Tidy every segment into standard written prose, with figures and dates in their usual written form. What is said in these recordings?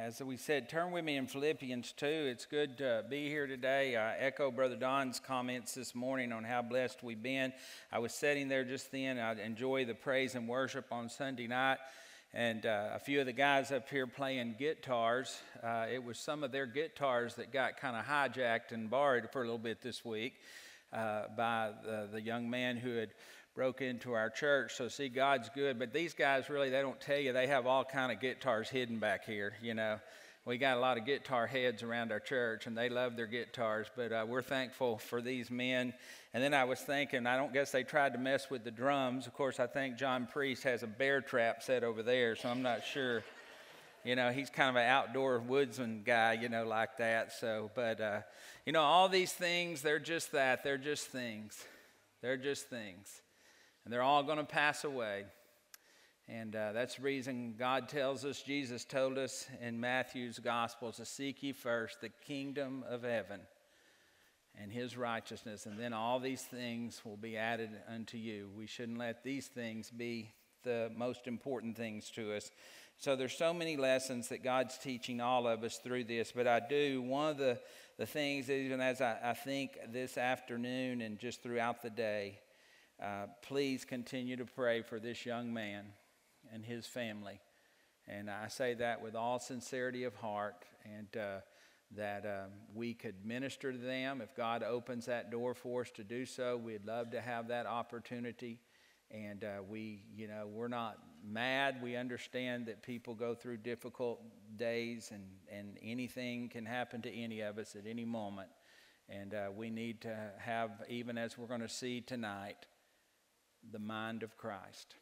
As we said, turn with me in Philippians 2. It's good to be here today. I echo Brother Don's comments this morning on how blessed we've been. I was sitting there just then. I enjoy the praise and worship on Sunday night. And a few of the guys up here playing guitars, it was some of their guitars that got kind of hijacked and borrowed for a little bit this week by the young man who had broke into our church. So see, God's good. But these guys really, they don't tell you, they have all kind of guitars hidden back here, you know. We got a lot of guitar heads around our church, and they love their guitars. But we're thankful for these men. And then I was thinking, I don't guess they tried to mess with the drums. Of course, I think John Priest has a bear trap set over there, so I'm not sure. You know, he's kind of an outdoor woodsman guy, you know, like that. So, but, you know, all these things, they're just that. They're just things. They're just things. And they're all going to pass away. And that's the reason God tells us, Jesus told us in Matthew's Gospel, to seek ye first the kingdom of heaven and his righteousness, and then all these things will be added unto you. We shouldn't let these things be the most important things to us. So there's so many lessons that God's teaching all of us through this. But one of the things, even as I think this afternoon and just throughout the day, please continue to pray for this young man and his family. And I say that with all sincerity of heart, and that we could minister to them. If God opens that door for us to do so, we'd love to have that opportunity. And we're not mad. We understand that people go through difficult days, and anything can happen to any of us at any moment. And we need to have, even as we're going to see tonight, the mind of Christ.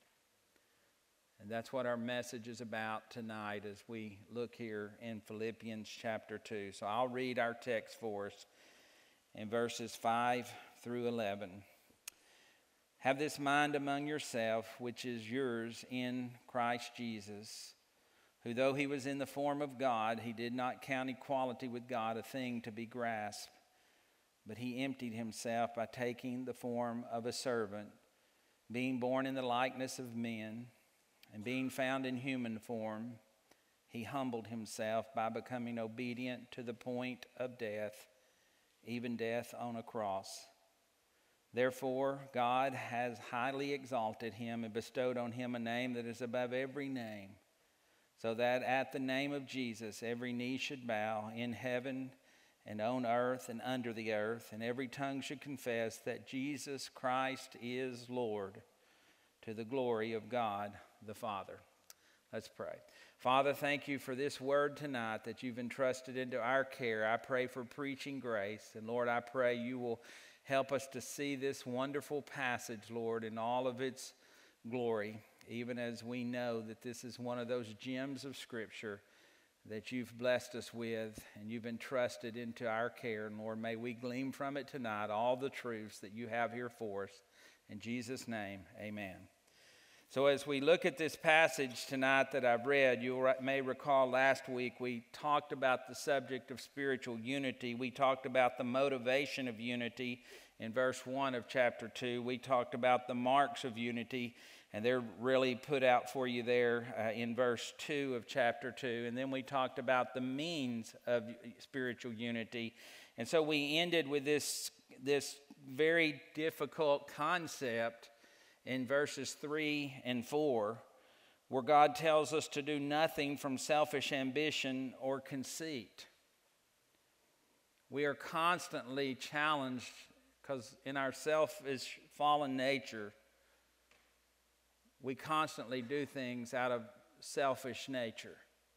And that's what our message is about tonight as we look here in Philippians chapter 2. So I'll read our text for us in verses 5 through 11. Have this mind among yourself, which is yours in Christ Jesus, who though he was in the form of God, he did not count equality with God a thing to be grasped, but he emptied himself by taking the form of a servant, being born in the likeness of men, and being found in human form, he humbled himself by becoming obedient to the point of death, even death on a cross. Therefore, God has highly exalted him and bestowed on him a name that is above every name, so that at the name of Jesus every knee should bow in heaven and on earth and under the earth, and every tongue should confess that Jesus Christ is Lord, to the glory of God the Father. Let's pray. Father, thank you for this word tonight that you've entrusted into our care. I pray for preaching grace, and Lord, I pray you will help us to see this wonderful passage, Lord, in all of its glory, even as we know that this is one of those gems of Scripture that you've blessed us with and you've entrusted into our care. And Lord, may we glean from it tonight all the truths that you have here for us. In Jesus' name, amen. So as we look at this passage tonight that I've read, you may recall last week we talked about the subject of spiritual unity. We talked about the motivation of unity in verse 1 of chapter 2. We talked about the marks of unity, and they're really put out for you there in verse 2 of chapter 2. And then we talked about the means of spiritual unity. And so we ended with this very difficult concept in verses 3 and 4, where God tells us to do nothing from selfish ambition or conceit. We are constantly challenged because in our selfish fallen nature, we constantly do things out of selfish nature.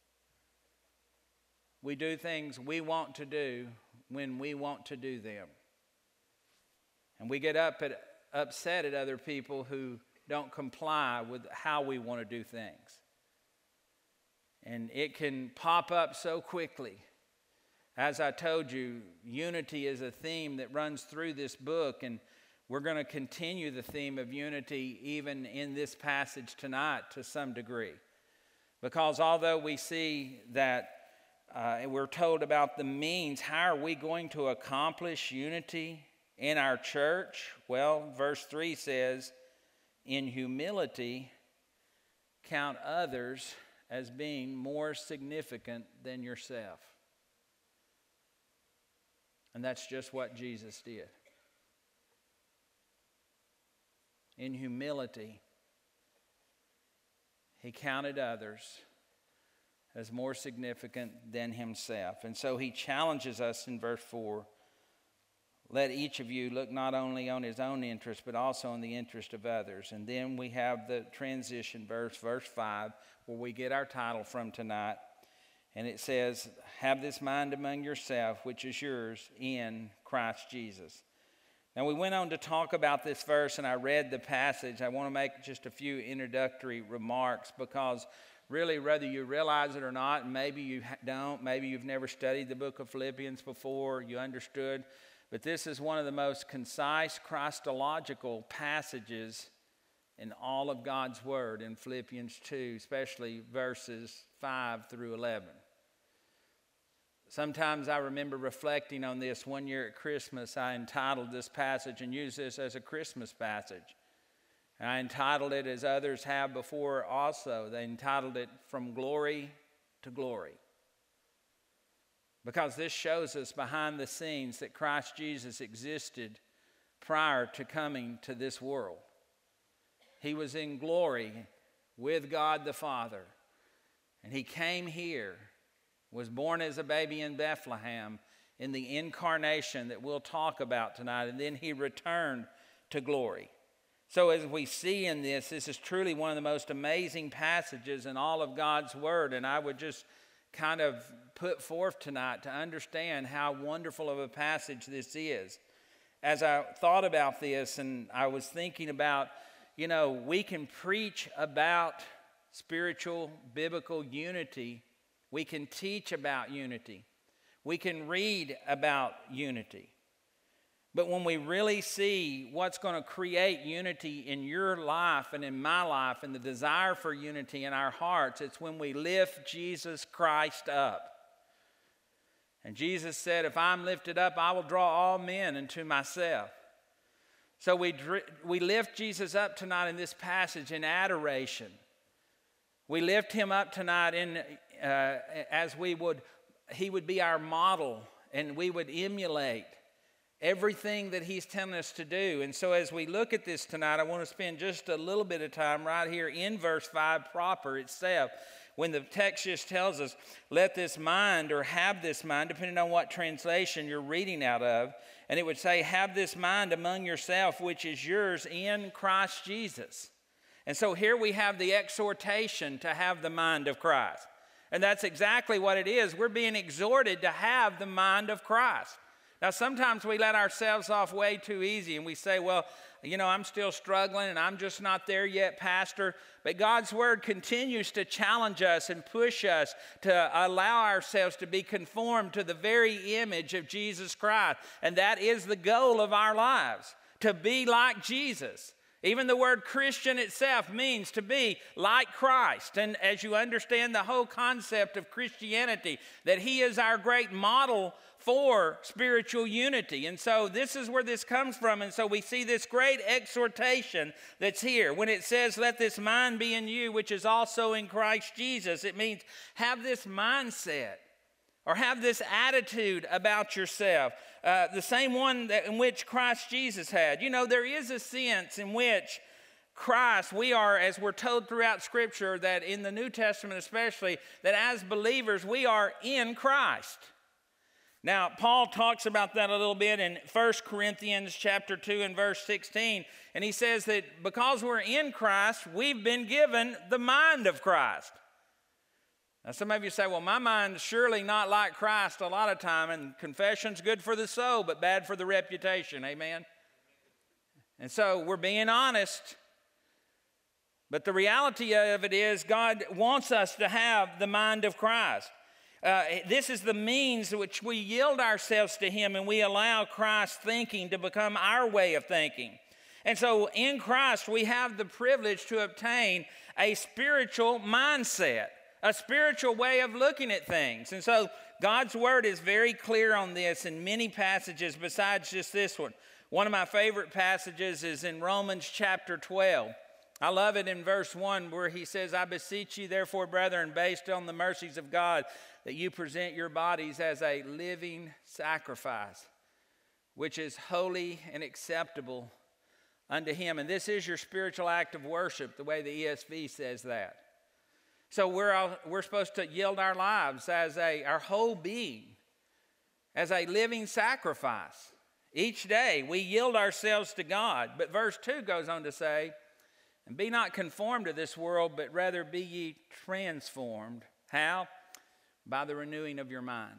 We do things we want to do when we want to do them. And we get upset at other people who don't comply with how we want to do things. And it can pop up so quickly. As I told you, unity is a theme that runs through this book, and we're going to continue the theme of unity even in this passage tonight to some degree. Because although we see that we're told about the means, how are we going to accomplish unity in our church? Well, verse 3 says, in humility, count others as being more significant than yourself. And that's just what Jesus did. In humility, he counted others as more significant than himself. And so he challenges us in verse 4. Let each of you look not only on his own interest, but also on the interest of others. And then we have the transition verse 5, where we get our title from tonight. And it says, have this mind among yourself, which is yours in Christ Jesus. Now, we went on to talk about this verse, and I read the passage. I want to make just a few introductory remarks because really, whether you realize it or not, and maybe you don't, maybe you've never studied the book of Philippians before, you understood, but this is one of the most concise Christological passages in all of God's Word in Philippians 2, especially verses 5 through 11. Sometimes I remember reflecting on this. One year at Christmas, I entitled this passage and used this as a Christmas passage. And I entitled it, as others have before also, they entitled it, From Glory to Glory. Because this shows us behind the scenes that Christ Jesus existed prior to coming to this world. He was in glory with God the Father. And he came here, was born as a baby in Bethlehem in the incarnation that we'll talk about tonight, and then he returned to glory. So as we see in this is truly one of the most amazing passages in all of God's Word, and I would just kind of put forth tonight to understand how wonderful of a passage this is. As I thought about this and I was thinking about, we can preach about spiritual, biblical unity. We can teach about unity. We can read about unity. But when we really see what's going to create unity in your life and in my life and the desire for unity in our hearts, it's when we lift Jesus Christ up. And Jesus said, if I'm lifted up, I will draw all men unto myself. So we lift Jesus up tonight in this passage in adoration. We lift him up tonight he would be our model, and we would emulate everything that he's telling us to do. And so as we look at this tonight, I want to spend just a little bit of time right here in verse 5 proper itself, when the text just tells us, let this mind or have this mind, depending on what translation you're reading out of, and it would say, have this mind among yourself, which is yours in Christ Jesus. And so here we have the exhortation to have the mind of Christ. And that's exactly what it is. We're being exhorted to have the mind of Christ. Now, sometimes we let ourselves off way too easy and we say, well, I'm still struggling and I'm just not there yet, Pastor. But God's Word continues to challenge us and push us to allow ourselves to be conformed to the very image of Jesus Christ. And that is the goal of our lives, to be like Jesus. Even the word Christian itself means to be like Christ. And as you understand the whole concept of Christianity, that he is our great model for spiritual unity. And so this is where this comes from. And so we see this great exhortation that's here. When it says, let this mind be in you, which is also in Christ Jesus, it means have this mindset or have this attitude about yourself. The same one in which Christ Jesus had. There is a sense in which Christ, we are, as we're told throughout Scripture, that in the New Testament especially, that as believers we are in Christ. Now, Paul talks about that a little bit in 1 Corinthians chapter 2 and verse 16. And he says that because we're in Christ, we've been given the mind of Christ. Now, some of you say, well, my mind's surely not like Christ a lot of time, and confession's good for the soul, but bad for the reputation. Amen? And so we're being honest. But the reality of it is God wants us to have the mind of Christ. This is the means to which we yield ourselves to him and we allow Christ's thinking to become our way of thinking. And so in Christ we have the privilege to obtain a spiritual mindset, a spiritual way of looking at things. And so God's Word is very clear on this in many passages besides just this one. One of my favorite passages is in Romans chapter 12. I love it in verse 1 where he says, I beseech you, therefore, brethren, based on the mercies of God, that you present your bodies as a living sacrifice, which is holy and acceptable unto him. And this is your spiritual act of worship, the way the ESV says that. So we're supposed to yield our lives as our whole being, as a living sacrifice. Each day we yield ourselves to God. But verse 2 goes on to say, and be not conformed to this world, but rather be ye transformed. How? By the renewing of your mind.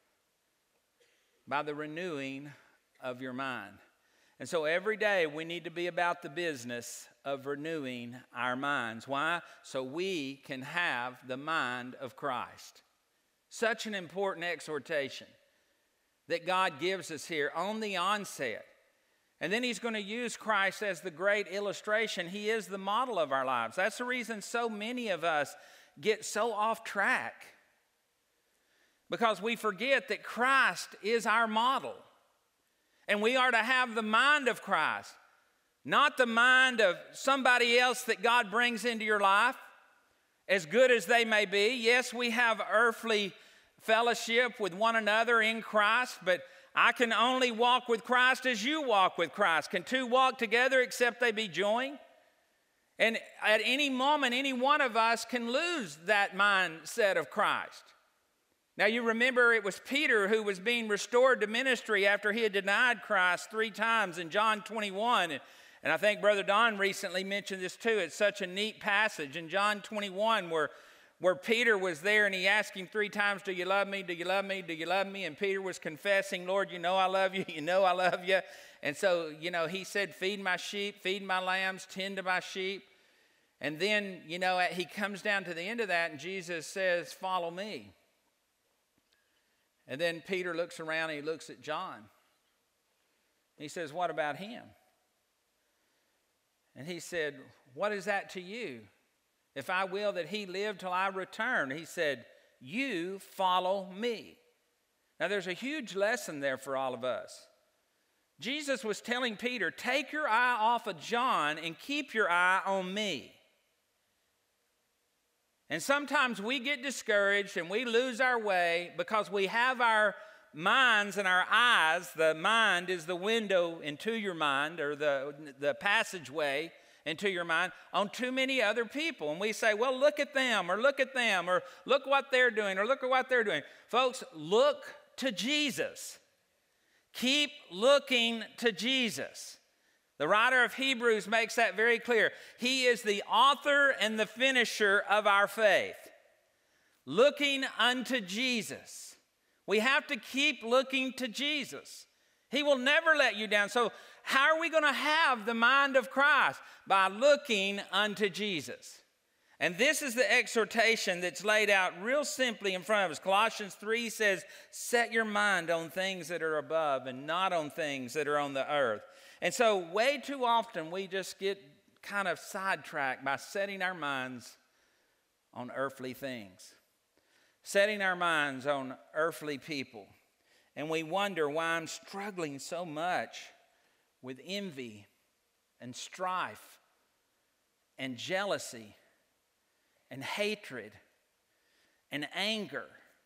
By the renewing of your mind. And so every day we need to be about the business of renewing our minds. Why? So we can have the mind of Christ. Such an important exhortation that God gives us here on the onset. And then he's going to use Christ as the great illustration. He is the model of our lives. That's the reason so many of us get so off track. Because we forget that Christ is our model. And we are to have the mind of Christ, not the mind of somebody else that God brings into your life, as good as they may be. Yes, we have earthly fellowship with one another in Christ, but I can only walk with Christ as you walk with Christ. Can two walk together except they be joined? And at any moment, any one of us can lose that mindset of Christ. Now, you remember it was Peter who was being restored to ministry after he had denied Christ 3 times in John 21. And I think Brother Don recently mentioned this too. It's such a neat passage in John 21 where Peter was there and he asked him 3 times, do you love me? Do you love me? Do you love me? And Peter was confessing, Lord, you know I love you. You know I love you. And so, he said, feed my sheep, feed my lambs, tend to my sheep. And then, he comes down to the end of that and Jesus says, follow me. And then Peter looks around and he looks at John. He says, what about him? And he said, what is that to you? If I will that he live till I return. He said, you follow me. Now there's a huge lesson there for all of us. Jesus was telling Peter, take your eye off of John and keep your eye on me. And sometimes we get discouraged and we lose our way because we have our minds and our eyes. The mind is the window into your mind, or the passageway into your mind, on too many other people. And we say, well, look at them, or look what they're doing, or look at what they're doing. Folks, look to Jesus. Keep looking to Jesus. The writer of Hebrews makes that very clear. He is the author and the finisher of our faith. Looking unto Jesus. We have to keep looking to Jesus. He will never let you down. So how are we going to have the mind of Christ? By looking unto Jesus. And this is the exhortation that's laid out real simply in front of us. Colossians 3 says, set your mind on things that are above and not on things that are on the earth. And so way too often we just get kind of sidetracked by setting our minds on earthly things. Setting our minds on earthly people. And we wonder why I'm struggling so much with envy and strife and jealousy and hatred and anger.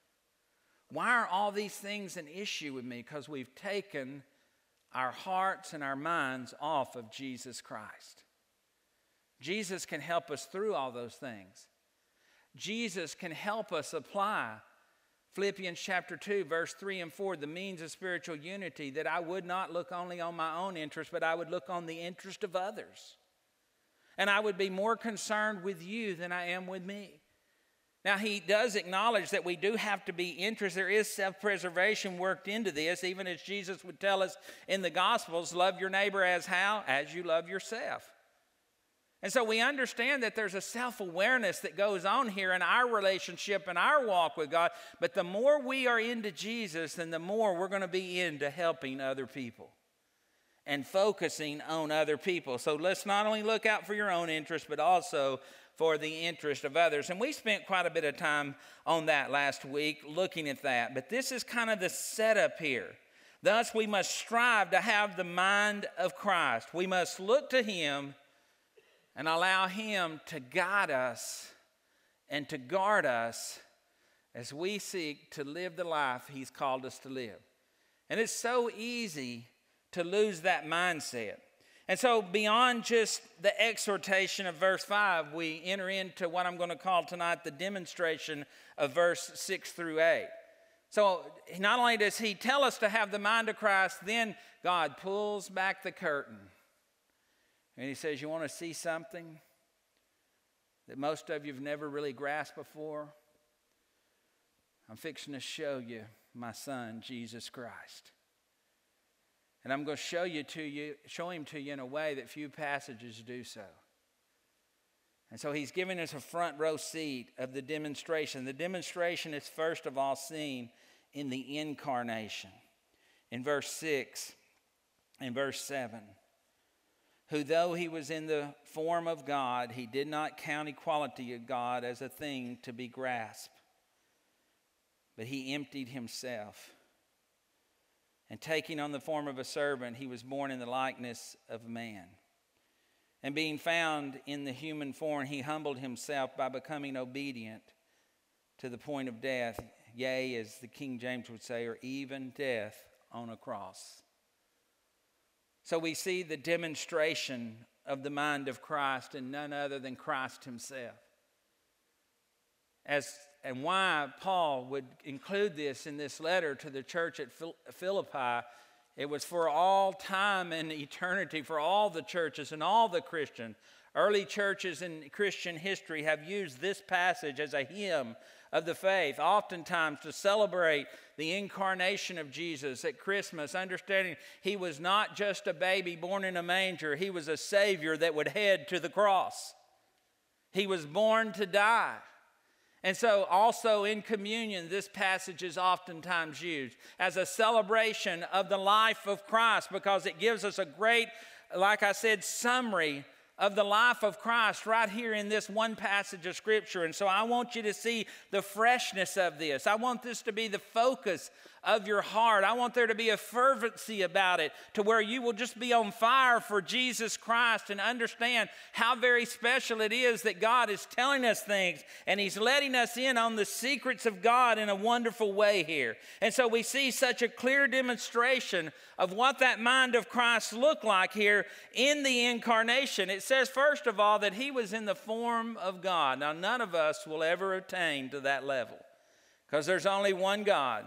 Why are all these things an issue with me? Because we've taken our hearts and our minds off of Jesus Christ. Jesus can help us through all those things. Jesus can help us apply Philippians chapter 2, verse 3 and 4, the means of spiritual unity, that I would not look only on my own interest, but I would look on the interest of others. And I would be more concerned with you than I am with me. Now, he does acknowledge that we do have to be interested. There is self-preservation worked into this, even as Jesus would tell us in the Gospels, love your neighbor as how? As you love yourself. And so we understand that there's a self-awareness that goes on here in our relationship and our walk with God. But the more we are into Jesus, then the more we're going to be into helping other people and focusing on other people. So let's not only look out for your own interest, but also for the interest of others. And we spent quite a bit of time on that last week, looking at that. But this is kind of the setup here. Thus, we must strive to have the mind of Christ. We must look to him and allow Him to guide us and to guard us as we seek to live the life He's called us to live. And it's so easy to lose that mindset. And so beyond just the exhortation of verse 5, we enter into what I'm going to call tonight the demonstration of verse 6 through 8. So not only does He tell us to have the mind of Christ, then God pulls back the curtain. And He says, you want to see something that most of you have never really grasped before? I'm fixing to show you my Son, Jesus Christ. And I'm going to show Him to you in a way that few passages do so. And so He's giving us a front row seat of the demonstration. The demonstration is first of all seen in the incarnation. In verse 6 and verse 7. Who though He was in the form of God, He did not count equality with God as a thing to be grasped. But He emptied Himself. And taking on the form of a servant, He was born in the likeness of man. And being found in the human form, He humbled Himself by becoming obedient to the point of death. Yea, as the King James would say, or even death on a cross. So we see the demonstration of the mind of Christ in none other than Christ Himself. And why Paul would include this in this letter to the church at Philippi, it was for all time and eternity, for all the churches and all the Christians. Early churches in Christian history have used this passage as a hymn of the faith, oftentimes to celebrate the incarnation of Jesus at Christmas, understanding He was not just a baby born in a manger, He was a Savior that would head to the cross. He was born to die. And so also in communion, this passage is oftentimes used as a celebration of the life of Christ because it gives us a great, like I said, summary of the life of Christ right here in this one passage of Scripture. And so I want you to see the freshness of this. I want this to be the focus of your heart. I want there to be a fervency about it to where you will just be on fire for Jesus Christ and understand how very special it is that God is telling us things and He's letting us in on the secrets of God in a wonderful way here. And so we see such a clear demonstration of what that mind of Christ looked like here in the incarnation. It says, first of all, that He was in the form of God. Now, none of us will ever attain to that level because there's only one God.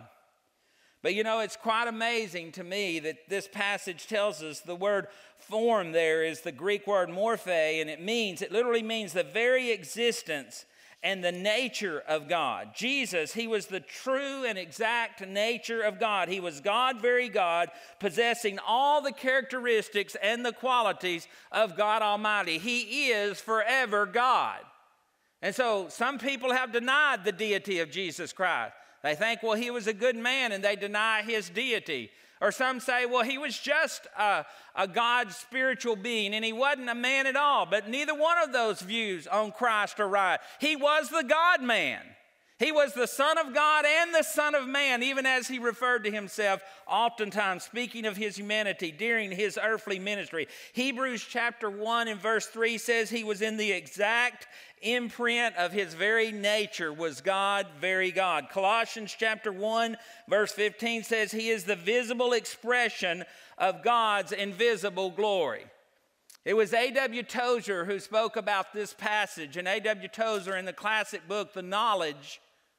But you know, it's quite amazing to me that this passage tells us the word form there is the Greek word morphe, and it literally means the very existence and the nature of God. Jesus, He was the true and exact nature of God. He was God, very God, possessing all the characteristics and the qualities of God Almighty. He is forever God. And so some people have denied the deity of Jesus Christ. They think, well, He was a good man, and they deny His deity. Or some say, well, He was just a God's spiritual being, and He wasn't a man at all. But neither one of those views on Christ are right. He was the God-man. He was the Son of God and the Son of Man, even as He referred to Himself, oftentimes speaking of His humanity during His earthly ministry. Hebrews chapter 1 and verse 3 says He was in the exact imprint of His very nature was God, very God. Colossians chapter 1 verse 15 says He is the visible expression of God's invisible glory. It was A.W. Tozer who spoke about this passage, and A.W. Tozer in the classic book, The Knowledge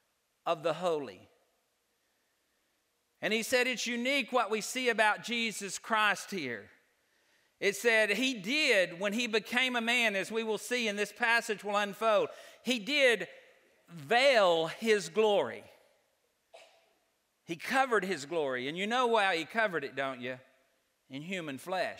of the Holy. And he said it's unique what we see about Jesus Christ here. It said He did, when He became a man, as we will see in this passage will unfold, He did veil His glory. He covered His glory. And you know why He covered it, don't you? In human flesh.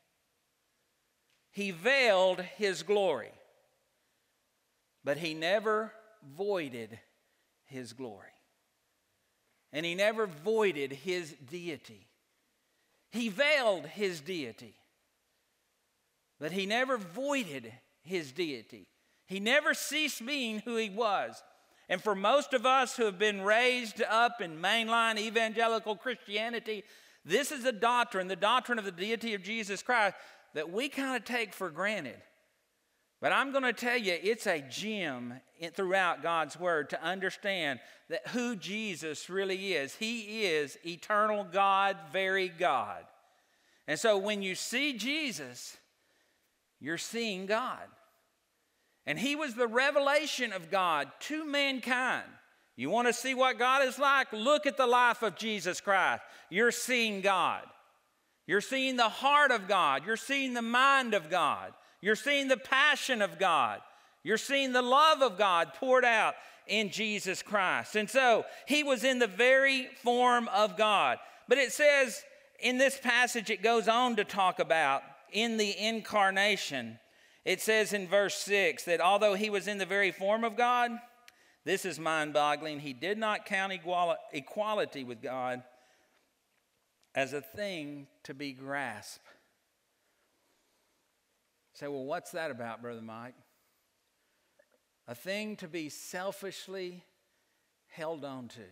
He veiled His glory. But He never voided His glory. And He never voided His deity. He veiled His deity. But He never voided His deity. He never ceased being who He was. And for most of us who have been raised up in mainline evangelical Christianity, this is a doctrine, the doctrine of the deity of Jesus Christ, that we kind of take for granted. But I'm going to tell you, it's a gem throughout God's Word to understand that who Jesus really is. He is eternal God, very God. And so when you see Jesus, you're seeing God. And He was the revelation of God to mankind. You want to see what God is like? Look at the life of Jesus Christ. You're seeing God. You're seeing the heart of God. You're seeing the mind of God. You're seeing the passion of God. You're seeing the love of God poured out in Jesus Christ. And so He was in the very form of God. But it says in this passage, it goes on to talk about in the incarnation. It says in verse 6 that although He was in the very form of God, this is mind-boggling, He did not count equality with God as a thing to be grasped. You say, well, what's that about, Brother Mike? A thing to be selfishly held on to.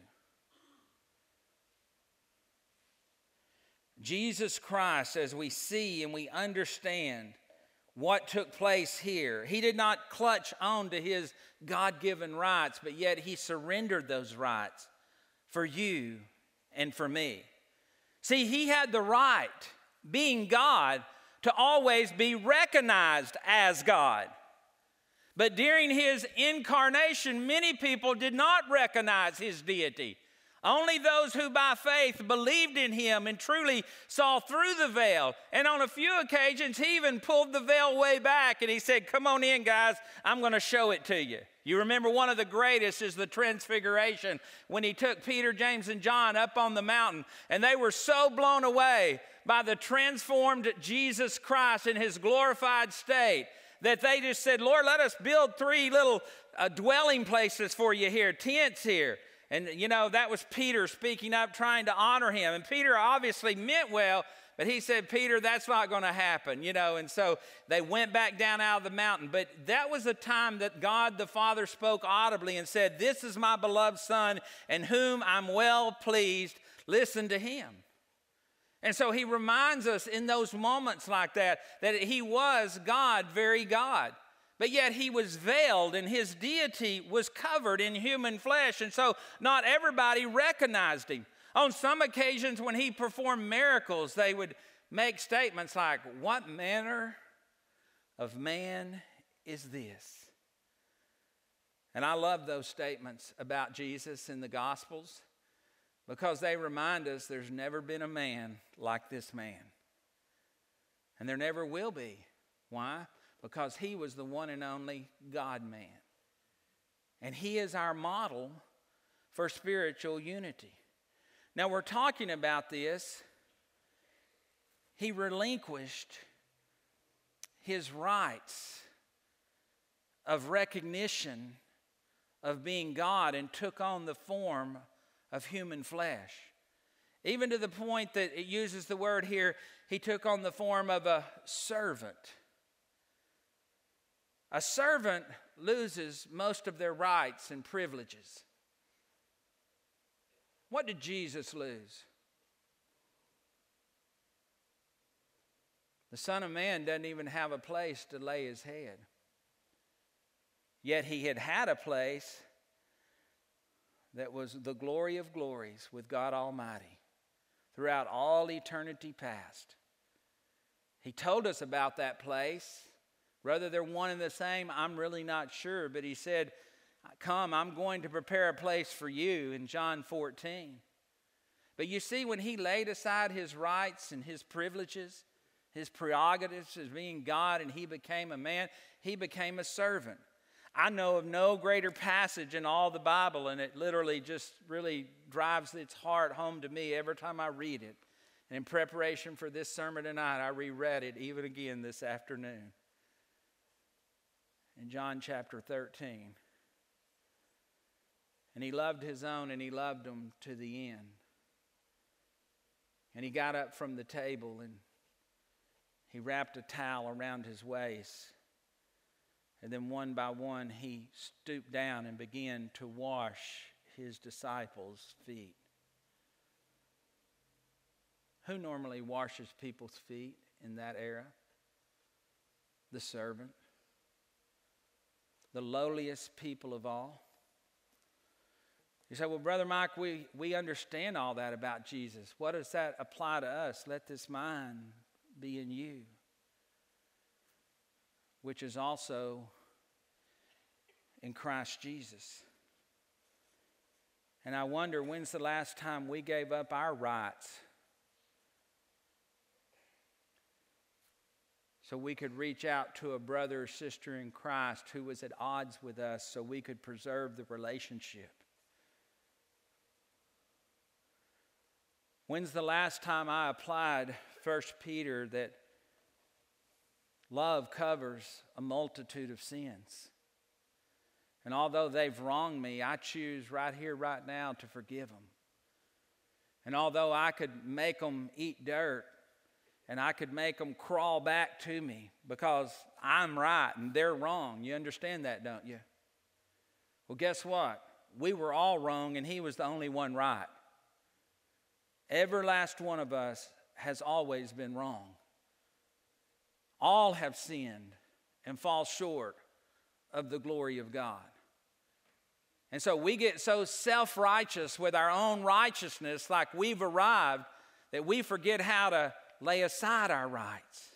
Jesus Christ, as we see and we understand what took place here, He did not clutch on to His God-given rights, but yet He surrendered those rights for you and for me. See, He had the right, being God, to always be recognized as God. But during His incarnation, many people did not recognize His deity. Only those who by faith believed in Him and truly saw through the veil. And on a few occasions, He even pulled the veil way back and He said, come on in, guys, I'm going to show it to you. You remember one of the greatest is the Transfiguration, when He took Peter, James, and John up on the mountain, and they were so blown away by the transformed Jesus Christ in His glorified state that they just said, Lord, let us build 3 little dwelling places for you here, tents here. And, you know, that was Peter speaking up, trying to honor Him. And Peter obviously meant well, but he said, Peter, that's not going to happen, you know. And so they went back down out of the mountain. But that was a time that God the Father spoke audibly and said, this is my beloved Son, in whom I'm well pleased. Listen to Him. And so He reminds us in those moments like that He was God, very God. But yet He was veiled and His deity was covered in human flesh. And so not everybody recognized Him. On some occasions when He performed miracles, they would make statements like, what manner of man is this? And I love those statements about Jesus in the Gospels because they remind us there's never been a man like this man. And there never will be. Why? Because He was the one and only God-man. And He is our model for spiritual unity. Now we're talking about this. He relinquished His rights of recognition of being God and took on the form of human flesh. Even to the point that it uses the word here, He took on the form of a servant. A servant loses most of their rights and privileges. What did Jesus lose? The Son of Man doesn't even have a place to lay His head. Yet He had a place that was the glory of glories with God Almighty throughout all eternity past. He told us about that place. Whether they're one and the same, I'm really not sure. But He said, come, I'm going to prepare a place for you in John 14. But you see, when He laid aside His rights and His privileges, His prerogatives as being God, and He became a man, He became a servant. I know of no greater passage in all the Bible, and it literally just really drives its heart home to me every time I read it. And in preparation for this sermon tonight, I reread it even again this afternoon. In John chapter 13. And He loved His own, and He loved them to the end. And He got up from the table and He wrapped a towel around His waist. And then one by one He stooped down and began to wash His disciples' feet. Who normally washes people's feet in that era? The servant. the lowliest people of all? You say, well, Brother Mike, we understand all that about Jesus. What does that apply to us? Let this mind be in you, which is also in Christ Jesus. And I wonder, when's the last time we gave up our rights so we could reach out to a brother or sister in Christ who was at odds with us so we could preserve the relationship? When's the last time I applied 1 Peter that love covers a multitude of sins? And although they've wronged me, I choose right here, right now to forgive them. And although I could make them eat dirt and I could make them crawl back to me because I'm right and they're wrong. You understand that, don't you? Well, guess what? We were all wrong and he was the only one right. Every last one of us has always been wrong. All have sinned and fall short of the glory of God. And so we get so self-righteous with our own righteousness, like we've arrived, that we forget how to lay aside our rights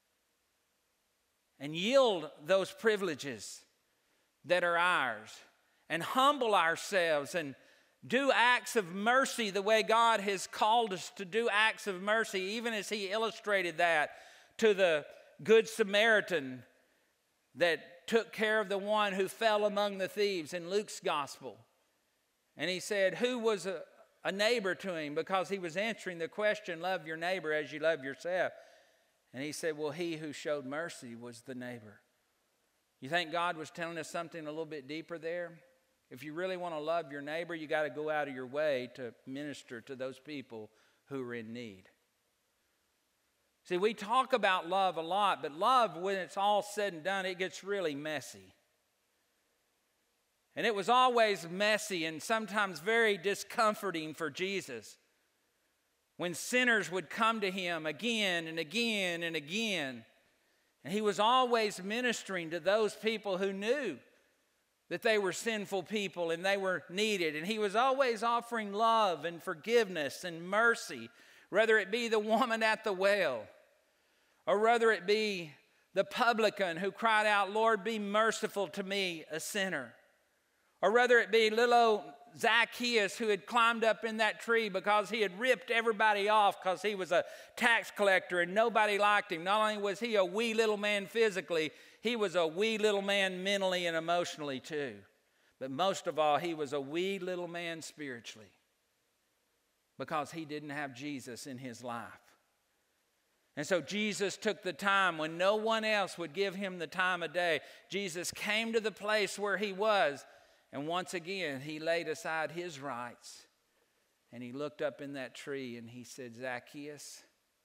and yield those privileges that are ours and humble ourselves and do acts of mercy the way God has called us to do acts of mercy, even as he illustrated that to the Good Samaritan that took care of the one who fell among the thieves in Luke's gospel. And he said, who was a neighbor to him? Because he was answering the question, love your neighbor as you love yourself. And he said, well, he who showed mercy was the neighbor. You think God was telling us something a little bit deeper there? If you really want to love your neighbor, you got to go out of your way to minister to those people who are in need. See, we talk about love a lot, but love, when it's all said and done, it gets really messy. And it was always messy and sometimes very discomforting for Jesus when sinners would come to him again and again and again. And he was always ministering to those people who knew that they were sinful people and they were needed. And he was always offering love and forgiveness and mercy, whether it be the woman at the well or whether it be the publican who cried out, Lord, be merciful to me, a sinner. Or whether it be little old Zacchaeus who had climbed up in that tree because he had ripped everybody off because he was a tax collector and nobody liked him. Not only was he a wee little man physically, he was a wee little man mentally and emotionally too. But most of all, he was a wee little man spiritually because he didn't have Jesus in his life. And so Jesus took the time when no one else would give him the time of day. Jesus came to the place where he was, and once again, he laid aside his rights, and he looked up in that tree, and he said, Zacchaeus,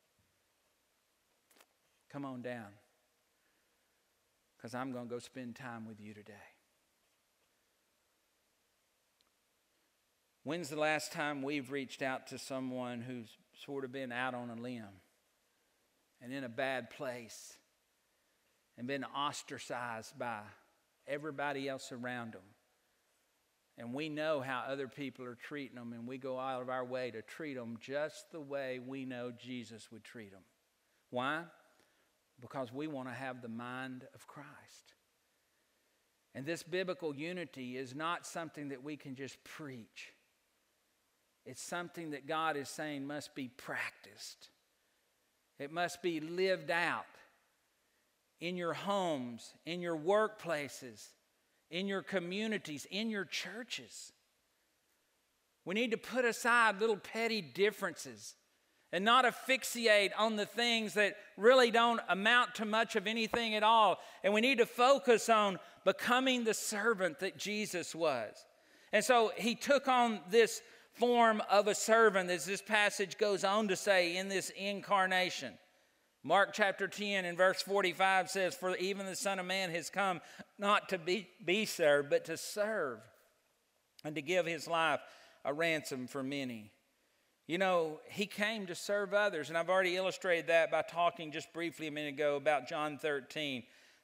come on down, because I'm going to go spend time with you today. When's the last time we've reached out to someone who's sort of been out on a limb and in a bad place and been ostracized by everybody else around them? And we know how other people are treating them, and we go out of our way to treat them just the way we know Jesus would treat them. Why? Because we want to have the mind of Christ. And this biblical unity is not something that we can just preach. It's something that God is saying must be practiced. It must be lived out in your homes, in your workplaces, in your communities, in your churches. We need to put aside little petty differences and not asphyxiate on the things that really don't amount to much of anything at all. And we need to focus on becoming the servant that Jesus was. And so he took on this form of a servant, as this passage goes on to say, in this incarnation. Mark chapter 10 and verse 45 says, for even the Son of Man has come not to be served, but to serve and to give his life a ransom for many. You know, he came to serve others, and I've already illustrated that by talking just briefly a minute ago about John 13.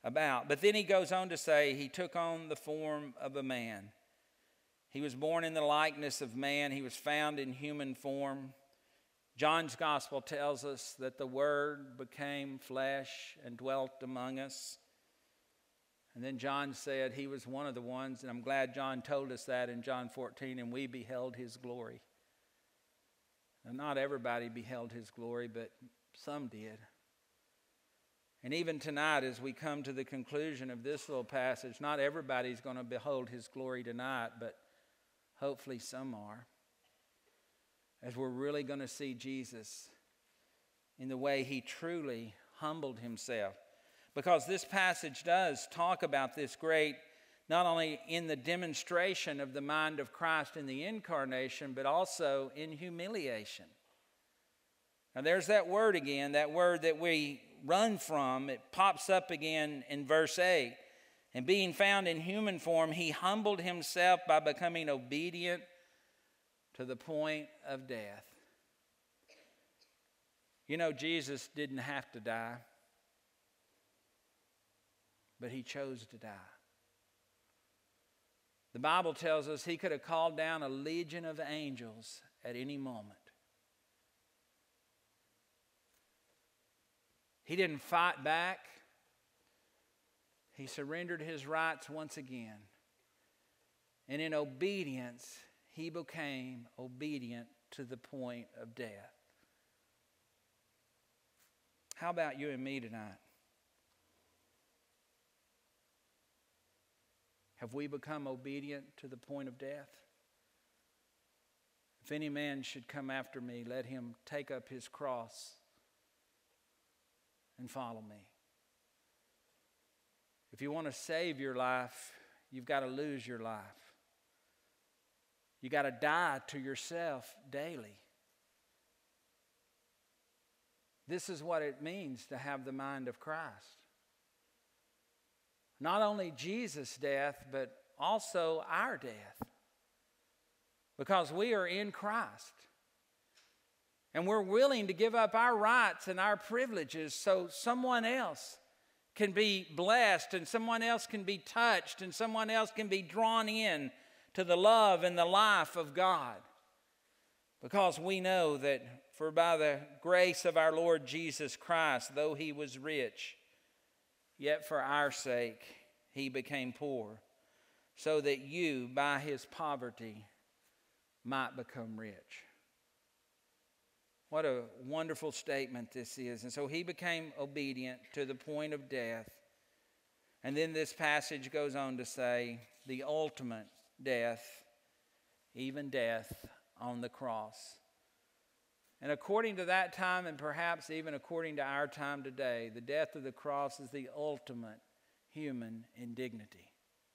about. But then he goes on to say he took on the form of a man. He was born in the likeness of man. He was found in human form. John's gospel tells us that the Word became flesh and dwelt among us. And then John said he was one of the ones, and I'm glad John told us that in John 14, and we beheld his glory. Now, not everybody beheld his glory, but some did. And even tonight, as we come to the conclusion of this little passage, not everybody's going to behold his glory tonight, but hopefully some are. As we're really going to see Jesus in the way he truly humbled himself. Because this passage does talk about this great, not only in the demonstration of the mind of Christ in the incarnation, but also in humiliation. Now there's that word again, that word that we run from. It pops up again in verse 8. And being found in human form, he humbled himself by becoming obedient to the point of death. You know, Jesus didn't have to die, but he chose to die. The Bible tells us he could have called down a legion of angels at any moment. He didn't fight back. He surrendered his rights once again. And in obedience, he became obedient to the point of death. How about you and me tonight? Have we become obedient to the point of death? If any man should come after me, let him take up his cross and follow me. If you want to save your life, you've got to lose your life. You got to die to yourself daily. This is what it means to have the mind of Christ. Not only Jesus' death, but also our death. Because we are in Christ. And we're willing to give up our rights and our privileges so someone else can be blessed and someone else can be touched and someone else can be drawn in to the love and the life of God. Because we know that for by the grace of our Lord Jesus Christ, though he was rich, yet for our sake he became poor, so that you by his poverty might become rich. What a wonderful statement this is. And so he became obedient to the point of death. And then this passage goes on to say the ultimate death, even death on the cross. And according to that time, and perhaps even according to our time today, the death of the cross is the ultimate human indignity.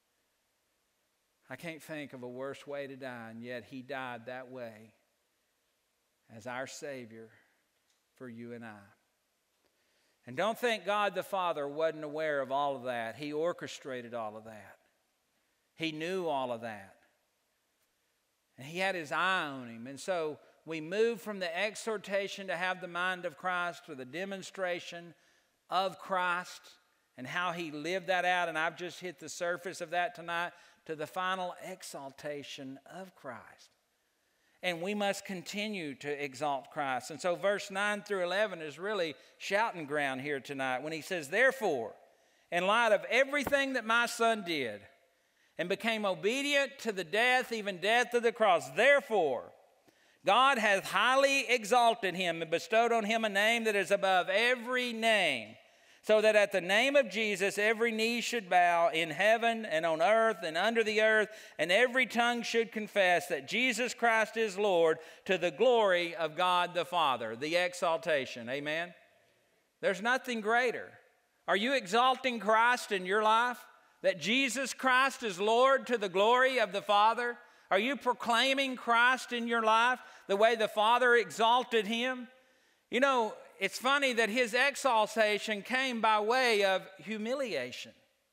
I can't think of a worse way to die, and yet he died that way as our Savior for you and I. And don't think God the Father wasn't aware of all of that. He orchestrated all of that. He knew all of that. And he had his eye on him. And so we move from the exhortation to have the mind of Christ to the demonstration of Christ and how he lived that out. And I've just hit the surface of that tonight, to the final exaltation of Christ. And we must continue to exalt Christ. And so verse 9 through 11 is really shouting ground here tonight when he says, therefore, in light of everything that my son did and became obedient to the death, even death of the cross, therefore, God hath highly exalted him and bestowed on him a name that is above every name, so that at the name of Jesus every knee should bow in heaven and on earth and under the earth, and every tongue should confess that Jesus Christ is Lord, to the glory of God the Father. The exaltation. Amen? There's nothing greater. Are you exalting Christ in your life? That Jesus Christ is Lord to the glory of the Father? Are you proclaiming Christ in your life the way the Father exalted him? You know, it's funny that his exaltation came by way of humiliation.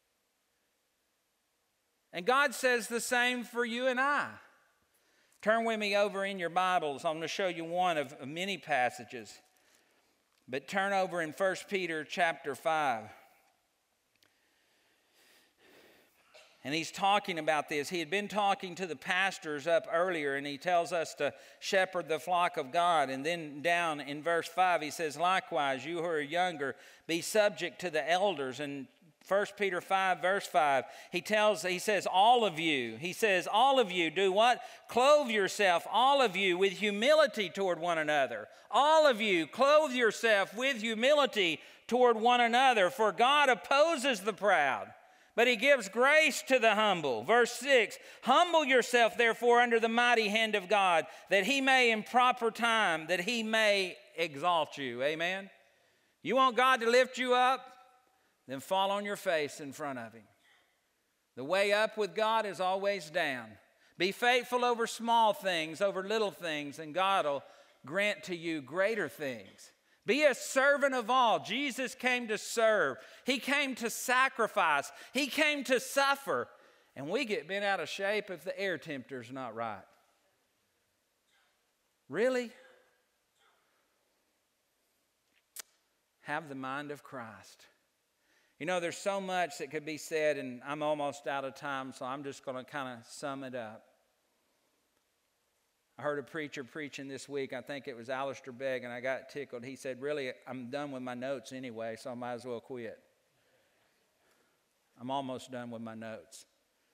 And God says the same for you and I. Turn with me over in your Bibles. I'm going to show you one of many passages. But turn over in 1 Peter chapter 5. And he's talking about this. He had been talking to the pastors up earlier, and he tells us to shepherd the flock of God. And then down in verse 5, he says, likewise, you who are younger, be subject to the elders. And 1 Peter 5, verse 5, he says, all of you do what? Clothe yourself, all of you, with humility toward one another. All of you, clothe yourself with humility toward one another, for God opposes the proud, but he gives grace to the humble. Verse 6, humble yourself, therefore, under the mighty hand of God, that he may in proper time, that he may exalt you. Amen? You want God to lift you up? Then fall on your face in front of him. The way up with God is always down. Be faithful over small things, over little things, and God will grant to you greater things. Be a servant of all. Jesus came to serve. He came to sacrifice. He came to suffer. And we get bent out of shape if the air temperature is not right. Really? Have the mind of Christ. You know, there's so much that could be said, and I'm almost out of time, so I'm just going to kind of sum it up. I heard a preacher preaching this week. I think it was Alistair Begg, and I got tickled. He said, really, I'm done with my notes anyway, so I might as well quit. I'm almost done with my notes.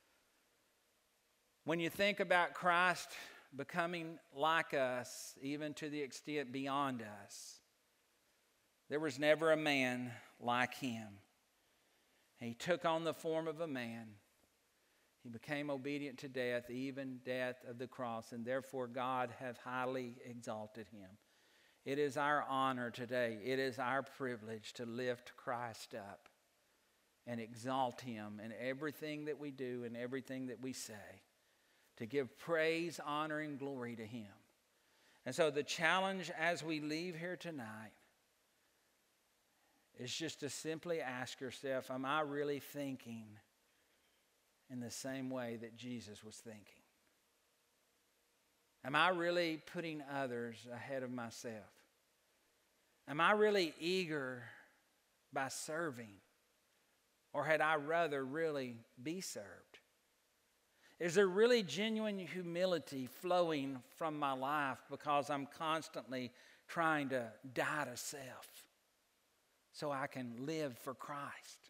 When you think about Christ becoming like us, even to the extent beyond us, there was never a man like him. He took on the form of a man. He became obedient to death, even death of the cross, and therefore God hath highly exalted him. It is our honor today, it is our privilege to lift Christ up and exalt him in everything that we do and everything that we say, to give praise, honor, and glory to him. And so the challenge as we leave here tonight is just to simply ask yourself, am I really thinking in the same way that Jesus was thinking? Am I really putting others ahead of myself? Am I really eager by serving? Or had I rather really be served? Is there really genuine humility flowing from my life because I'm constantly trying to die to self so I can live for Christ?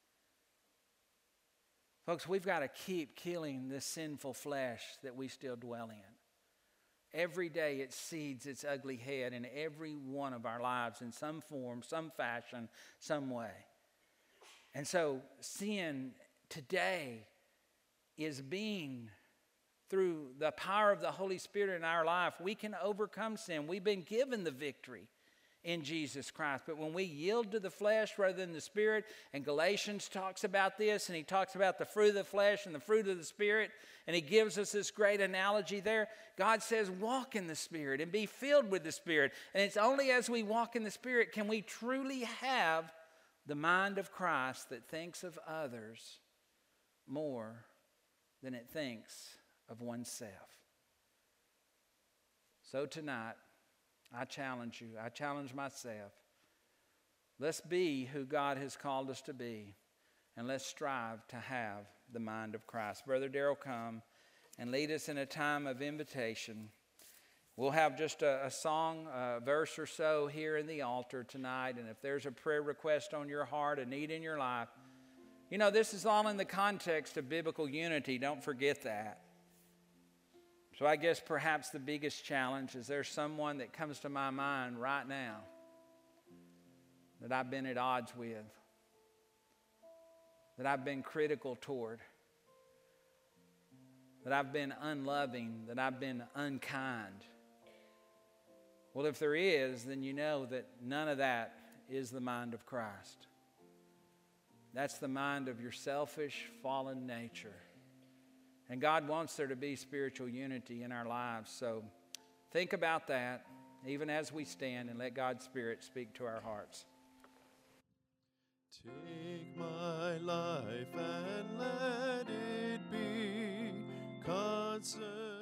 Folks, we've got to keep killing this sinful flesh that we still dwell in. Every day it seeds its ugly head in every one of our lives in some form, some fashion, some way. And so sin today is being, through the power of the Holy Spirit in our life, we can overcome sin. We've been given the victory in Jesus Christ. But when we yield to the flesh rather than the Spirit, and Galatians talks about this, and he talks about the fruit of the flesh and the fruit of the Spirit, and he gives us this great analogy there. God says, walk in the Spirit and be filled with the Spirit. And it's only as we walk in the Spirit can we truly have the mind of Christ that thinks of others more than it thinks of oneself. So tonight, I challenge you. I challenge myself. Let's be who God has called us to be, and let's strive to have the mind of Christ. Brother Darrell, come and lead us in a time of invitation. We'll have just a song, a verse or so here in the altar tonight, and if there's a prayer request on your heart, a need in your life, you know, this is all in the context of biblical unity. Don't forget that. So I guess perhaps the biggest challenge is there's someone that comes to my mind right now that I've been at odds with, that I've been critical toward, that I've been unloving, that I've been unkind. Well, if there is, then you know that none of that is the mind of Christ. That's the mind of your selfish, fallen nature. And God wants there to be spiritual unity in our lives. So think about that, even as we stand, and let God's Spirit speak to our hearts. Take my life and let it be consecrated.